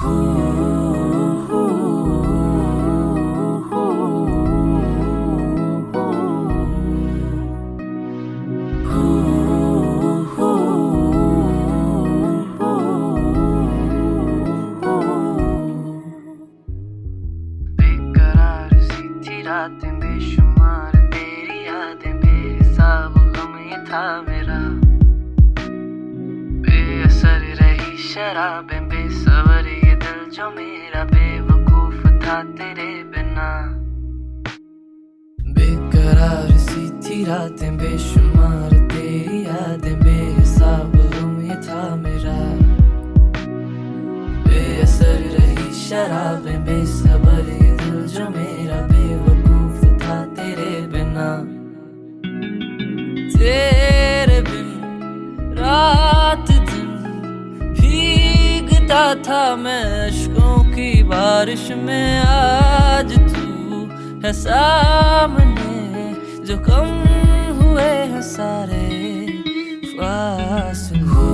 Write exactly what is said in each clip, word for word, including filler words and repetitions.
रातें बेशुमार तेरी यादें बेहिसाब गम ये था मेरा। बेअसर रही शराबें बेसबर ये दिल जो मेरा बेवकूफ था तेरे बिना। बेकरार सी थी रातें बेशुमार तेरी यादें बेहिसाब गम ये था मेरा। बेअसर रही शराबें बेसबर ये दिल जो मेरा बेवकूफ था तेरे बिना। तेरे बिन रात दिन भीगता था मैं अश्कों की बारिश में। आज तू है सामने जो कम हुए हैं सारे फासले।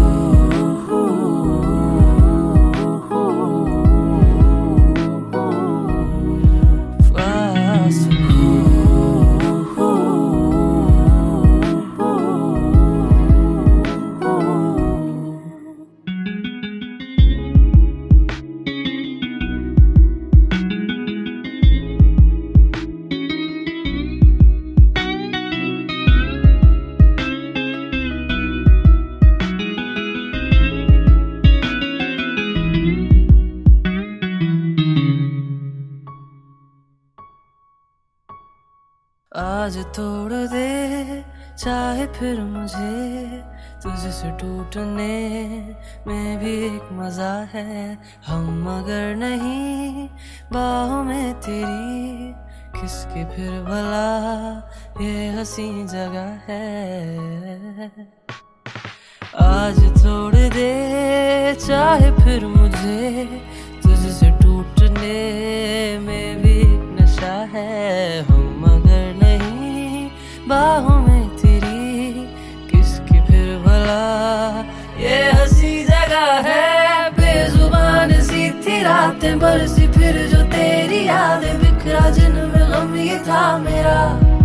आज तोड़ दे चाहे फिर मुझे तुझसे टूटने में भी एक मजा है। हम अगर नहीं बाहों में तेरी किसकी फिर भला ये हंसी जगह है। आज तोड़ दे चाहे फिर मुझे तुझसे टूटने में भी एक नशा है। हम अगर बाहों में तेरी किसकी फिर भला ये हंसी जगह है। बेजुबान सी थी रातें बरसी फिर जो तेरी यादें बिखरा जिनमें गम ये था मेरा।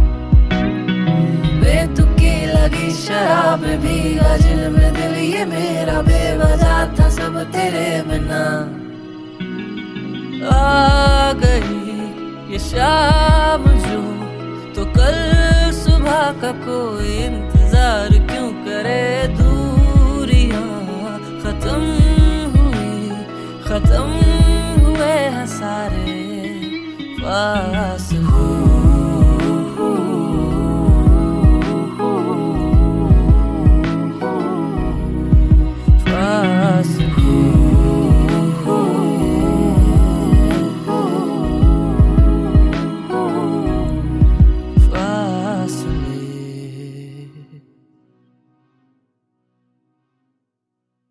बेतुकी लगी शराब भीगा जिनमें दिल ये मेरा बेवजह था सब तेरे बिना। आ गई ये शाम जो तो कल सुबह का कोई इंतजार क्यों करे। दूरियां खत्म हुई खत्म हुए हैं सारे